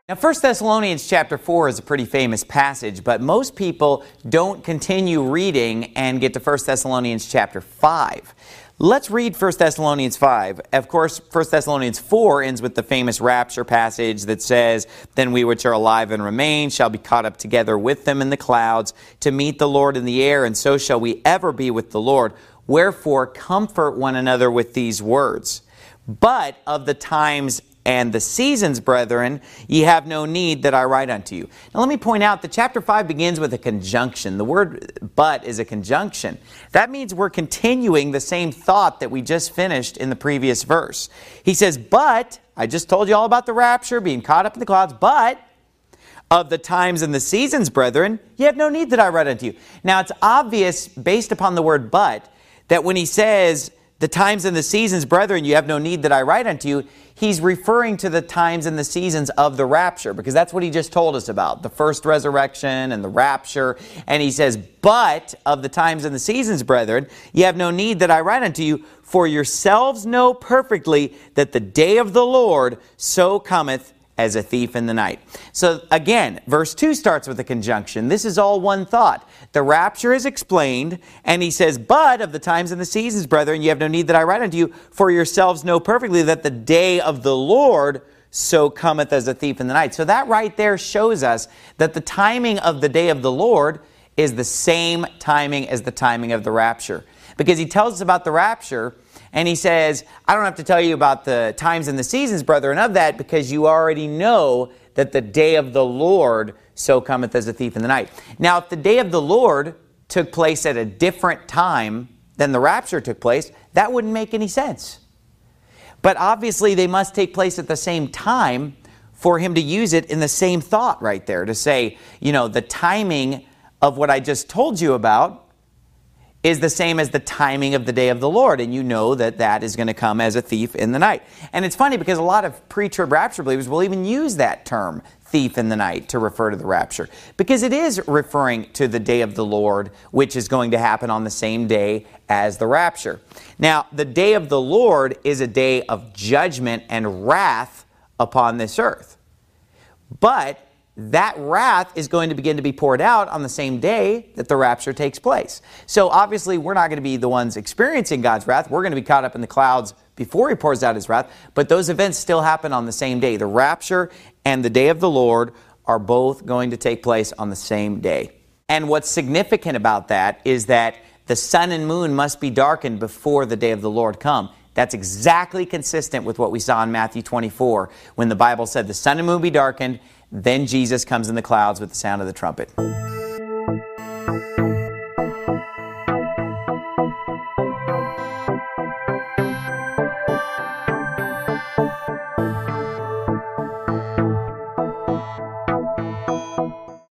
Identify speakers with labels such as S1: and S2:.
S1: Now, 1 Thessalonians chapter 4 is a pretty famous passage, but most people don't continue reading and get to 1 Thessalonians chapter 5. Let's read 1 Thessalonians 5. Of course, 1 Thessalonians 4 ends with the famous rapture passage that says, "Then we which are alive and remain shall be caught up together with them in the clouds to meet the Lord in the air, and so shall we ever be with the Lord. Wherefore, comfort one another with these words. But of the times and the seasons, brethren, ye have no need that I write unto you." Now let me point out that chapter 5 begins with a conjunction. The word "but" is a conjunction. That means we're continuing the same thought that we just finished in the previous verse. He says, "But," I just told you all about the rapture, being caught up in the clouds, "but of the times and the seasons, brethren, ye have no need that I write unto you." Now it's obvious, based upon the word "but," that when he says, "the times and the seasons, brethren, you have no need that I write unto you," he's referring to the times and the seasons of the rapture, because that's what he just told us about, the first resurrection and the rapture. And he says, "But of the times and the seasons, brethren, you have no need that I write unto you, for yourselves know perfectly that the day of the Lord so cometh as a thief in the night." So again, verse 2 starts with a conjunction. This is all one thought. The rapture is explained, and he says, "But of the times and the seasons, brethren, you have no need that I write unto you, for yourselves know perfectly that the day of the Lord so cometh as a thief in the night." So that right there shows us that the timing of the day of the Lord is the same timing as the timing of the rapture. Because he tells us about the rapture, and he says, "I don't have to tell you about the times and the seasons, brethren, of that, because you already know that the day of the Lord so cometh as a thief in the night." Now, if the day of the Lord took place at a different time than the rapture took place, that wouldn't make any sense. But obviously, they must take place at the same time for him to use it in the same thought right there, to say, you know, the timing of what I just told you about is the same as the timing of the day of the Lord, and you know that that is going to come as a thief in the night. And it's funny because a lot of pre-trib rapture believers will even use that term, thief in the night, to refer to the rapture, because it is referring to the day of the Lord, which is going to happen on the same day as the rapture. Now, the day of the Lord is a day of judgment and wrath upon this earth. But that wrath is going to begin to be poured out on the same day that the rapture takes place. So obviously, we're not going to be the ones experiencing God's wrath. We're going to be caught up in the clouds before he pours out his wrath. But those events still happen on the same day. The rapture and the day of the Lord are both going to take place on the same day. And what's significant about that is that the sun and moon must be darkened before the day of the Lord come. That's exactly consistent with what we saw in Matthew 24, when the Bible said the sun and moon be darkened, then Jesus comes in the clouds with the sound of the trumpet.